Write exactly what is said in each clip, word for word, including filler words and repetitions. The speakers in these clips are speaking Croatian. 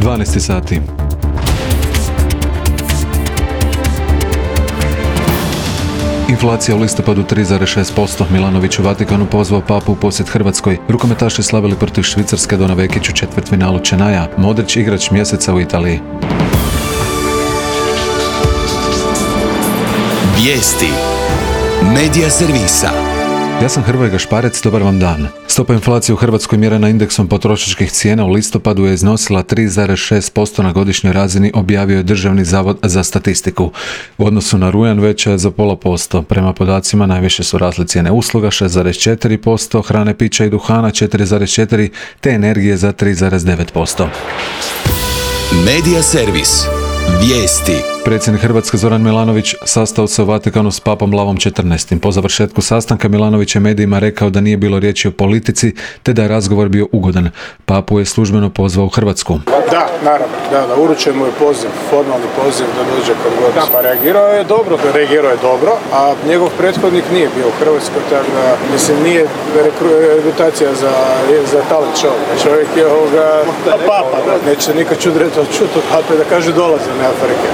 dvanaest sati. Inflacija u listopadu tri zarez šest posto. Milanović u Vatikanu pozvao papu u posjet Hrvatskoj. Rukometaši slavili protiv Švicarske, Dona Vekić u četvrtfinalu Čenaja. Modrić igrač mjeseca u Italiji. Vijesti Medija servisa. Ja sam Hrvoje Gašparec, dobar vam dan. Stopa inflacije u Hrvatskoj mjerena indeksom potrošačkih cijena u listopadu je iznosila tri zarez šest posto na godišnjoj razini, objavio je Državni zavod za statistiku. U odnosu na rujan veća je za pola posto. Prema podacima najviše su rasle cijene usluga šest zarez četiri posto, hrane, pića i duhana četiri zarez četiri posto te energije za tri zarez devet posto. Medija servis. Vijesti. Predsjednik Hrvatske Zoran Milanović sastao se u Vatikanu s papom Lavom četrnaestim. Po završetku sastanka Milanović je medijima rekao da nije bilo riječi o politici, te da je razgovor bio ugodan. Papu je službeno pozvao u Hrvatsku. Da, naravno, da, da uručen mu je poziv, formalni poziv da dođe kod god. Da, pa reagirao je dobro, reagirao je dobro, a njegov prethodnik nije bio u Hrvatskoj, tako da, mislim, nije rekrutacija za, za talent show. Čovjek je ovoga, papa, da, neće nikad čud reći od čut od pape da kaže dolaze, ne Afrike.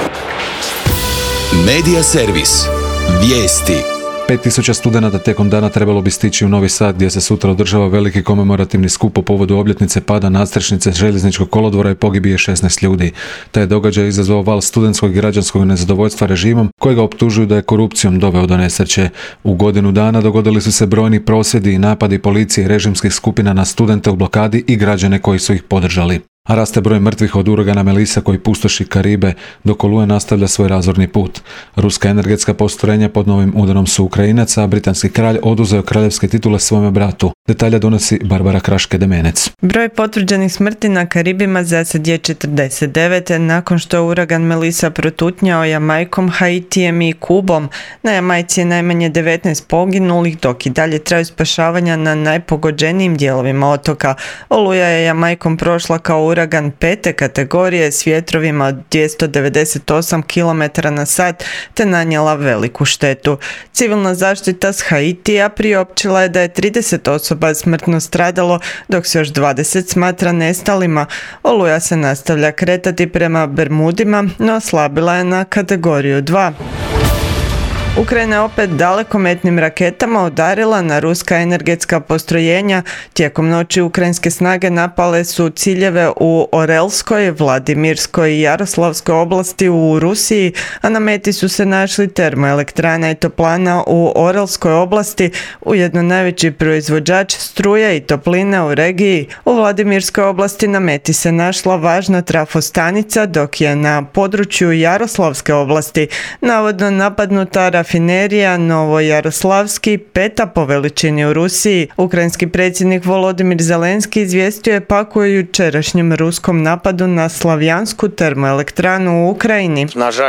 Medija servis. Vijesti. pet tisuća studenata tijekom dana trebalo bi stići u Novi Sad, gdje se sutra održava veliki komemorativni skup po povodu obljetnice pada nadstrešnice željezničkog kolodvora i pogibije šesnaest ljudi. Taj događaj izazvao val studentskog i građanskog nezadovoljstva režimom, kojega optužuju da je korupcijom doveo do nesreće. U godinu dana dogodili su se brojni prosvjedi i napadi policije i režimskih skupina na studente u blokadi i građane koji su ih podržali. A raste broj mrtvih od uragana Melissa koji pustoši Karibe, dok Oluja nastavlja svoj razorni put. Ruska energetska postrojenja pod novim udarom su Ukrajinaca, a britanski kralj oduzeo kraljevske titule svome bratu. Detalja donosi Barbara Kraške-Demenec. Broj potvrđenih smrti na Karibima za sad je četrdeset devet, nakon što je uragan Melissa protutnjao Jamajkom, Haitijem i Kubom. Na Jamajci je najmanje devetnaest poginulih, dok i dalje traju spašavanja na najpogođenijim dijelovima otoka. Oluja je Jamajkom prošla kao uragan pete kategorije s vjetrovima od dvjesto devedeset osam kilometara na sat te nanijela veliku štetu. Civilna zaštita s Haitija priopćila je da je trideset osoba smrtno stradalo, dok se još dvadeset smatra nestalima. Oluja se nastavlja kretati prema Bermudima, no oslabila je na kategoriju dva. Ukrajina je opet dalekometnim raketama udarila na ruska energetska postrojenja. Tijekom noći ukrajinske snage napale su ciljeve u Orelskoj, Vladimirskoj i Jaroslavskoj oblasti u Rusiji, a na meti su se našli termoelektrana i toplana u Orelskoj oblasti, ujedno najveći proizvođač struje i topline u regiji. U Vladimirskoj oblasti na meti se našla važna trafostanica, dok je na području Jaroslavske oblasti navodno napadnuta rafinerija Novojaroslavski, peta po veličini u Rusiji. Ukrajinski predsjednik Volodimir Zelenski izvijestio je pak o jučerašnjem ruskom napadu na Slavjansku termoelektranu u Ukrajini.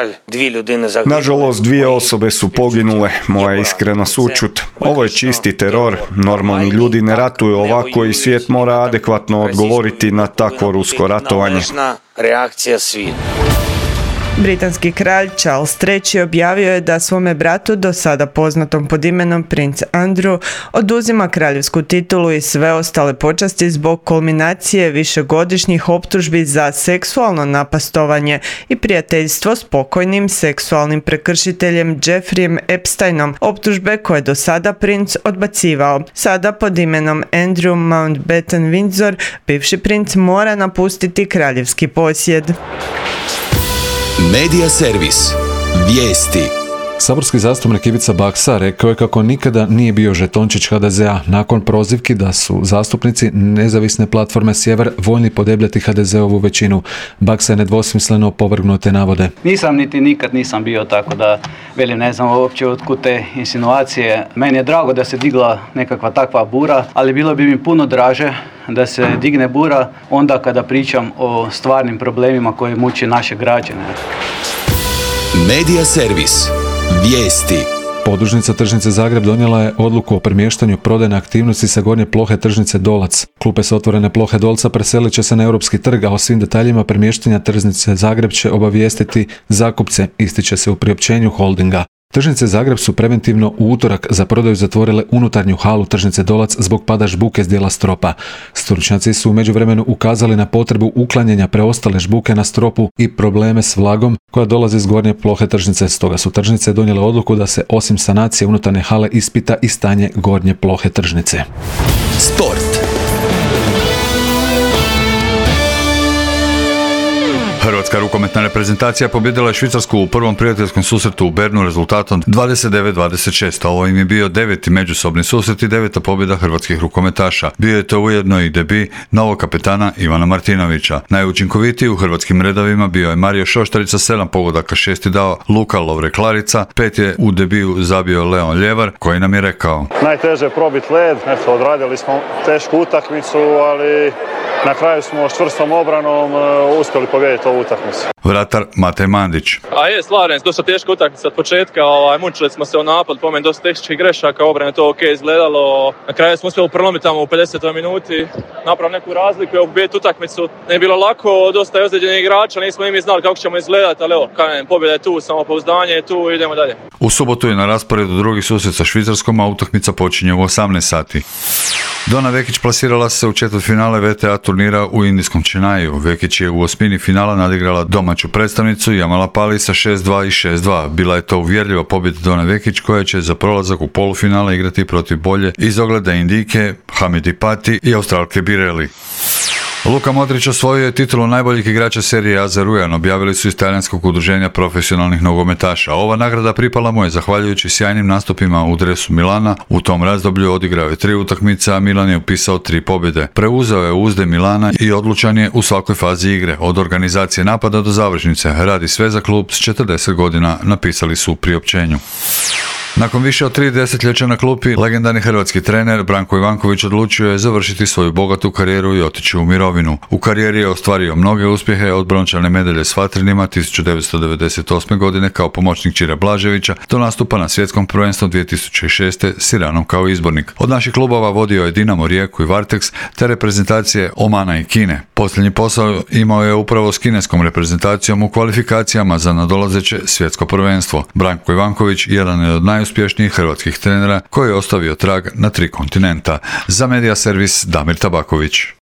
Nažalost, dvije osobe su poginule. Moja iskrena sućut. Ovo je čisti teror. Normalni ljudi ne ratuju ovako i svijet mora adekvatno odgovoriti na takvo rusko ratovanje. Reakcija svijeta. Britanski kralj Charles treći objavio je da svome bratu, do sada poznatom pod imenom princ Andrew, oduzima kraljevsku titulu i sve ostale počasti zbog kulminacije višegodišnjih optužbi za seksualno napastovanje i prijateljstvo s pokojnim seksualnim prekršiteljem Jeffreyem Epsteinom, optužbe koje do sada princ odbacivao. Sada pod imenom Andrew Mountbatten Windsor, bivši princ mora napustiti kraljevski posjed. Medija servis. Vijesti. Saborski zastupnik Ivica Baksa rekao je kako nikada nije bio žetončić ha de ze a nakon prozivki da su zastupnici nezavisne platforme Sjever voljni podebljati ha de ze ovu većinu. Baksa je nedvosmisleno opovrgnuo te navode. Nisam niti nikad nisam bio, tako da velim, ne znam uopće otkud te insinuacije. Meni je drago da se digla nekakva takva bura, ali bilo bi mi puno draže da se digne bura onda kada pričam o stvarnim problemima koji muče naše građane. Medija servis. Vijesti. Podružnica tržnice Zagreb donijela je odluku o premještanju prodajne aktivnosti sa gornje plohe tržnice Dolac. Klupe s otvorene plohe Dolca preselit će se na Europski trg, a o svim detaljima premještanja tržnice Zagreb će obavijestiti zakupce, ističe se u priopćenju holdinga. Tržnice Zagreb su preventivno u utorak za prodaju zatvorile unutarnju halu tržnice Dolac zbog pada žbuke s dijela stropa. Stručnjaci su u međuvremenu ukazali na potrebu uklanjanja preostale žbuke na stropu i probleme s vlagom koja dolazi iz gornje plohe tržnice. Stoga su tržnice donijele odluku da se osim sanacije unutarnje hale ispita i stanje gornje plohe tržnice. Sport. Hrvatska rukometna reprezentacija pobjedila je Švicarsku u prvom prijateljskom susretu u Bernu rezultatom dvadeset devet dvadeset šest. Ovo im je bio deveti međusobni susret i deveta pobjeda hrvatskih rukometaša. Bio je to ujedno i debi novog kapetana Ivana Martinovića. Najučinkovitiji u hrvatskim redovima bio je Mario Šoštarica, sedam pogodaka, šest je dao Luka Lovre-Klarica, pet je u debiju zabio Leon Ljevar, koji nam je rekao: najteže je probiti led, eto, odradili smo tešku utakmicu, ali na kraju smo s čvrstom obranom uh, uspjeli pobijediti ovu utakmicu. Vratar Matej Mandić. A je, slažem se, dosta teška utakmica od početka, ovaj, mučili smo se u napad, po meni dosta tehničkih grešaka, obrane to ok izgledalo. Na kraju smo uspjeli prelomiti tamo u pedesetoj minuti, napraviti neku razliku i pobijediti utakmicu. Ne je bilo lako, dosta je ozlijeđenih igrača, nismo ni mi znali kako ćemo izgledati, ali evo, kažem, pobjeda je tu, samopouzdanje je tu i idemo dalje. U subotu je na rasporedu drugi susret sa Švicarskom, a utakmica počinje u osamnaest sati. Dona Vekić plasirala se u četvrtfinale V T A turnira u indijskom Čenaju. Vekić je u osmini finala nadigrala domaću predstavnicu Jamala Pali sa šest dva i šest dva. Bila je to uvjerljiva pobjeda Dona Vekić, koja će za prolazak u polufinale igrati protiv bolje iz ogleda Indijke, Hamidi Pati i Australke Birelli. Luka Modrić osvojio je titulu najboljeg igrača serije A za Rujan, objavili su iz talijanskog udruženja profesionalnih nogometaša. Ova nagrada pripala mu je zahvaljujući sjajnim nastupima u dresu Milana. U tom razdoblju odigrao je tri utakmice, a Milan je upisao tri pobjede. Preuzeo je uzde Milana i odlučan je u svakoj fazi igre, od organizacije napada do završnice. Radi sve za klub s četrdeset godina, napisali su u priopćenju. Nakon više od tri desetljeća na klupi, legendarni hrvatski trener Branko Ivanković odlučio je završiti svoju bogatu karijeru i otići u mirovinu. U karijeri je ostvario mnoge uspjehe, od brončane medalje s vatrenima tisuću devetsto devedeset osme. godine kao pomoćnik Čira Blaževića do nastupa na svjetskom prvenstvu dvije tisuće šeste. s Iranom kao izbornik. Od naših klubova vodio je Dinamo, Rijeku i Varteks, te reprezentacije Omana i Kine. Posljednji posao imao je upravo s kineskom reprezentacijom u kvalifikacijama za nadolazeće svjetsko prvenstvo. Branko Ivanković jedan je od najuspješnijih hrvatskih trenera koji je ostavio trag na tri kontinenta. Za Media Servis Damir Tabaković.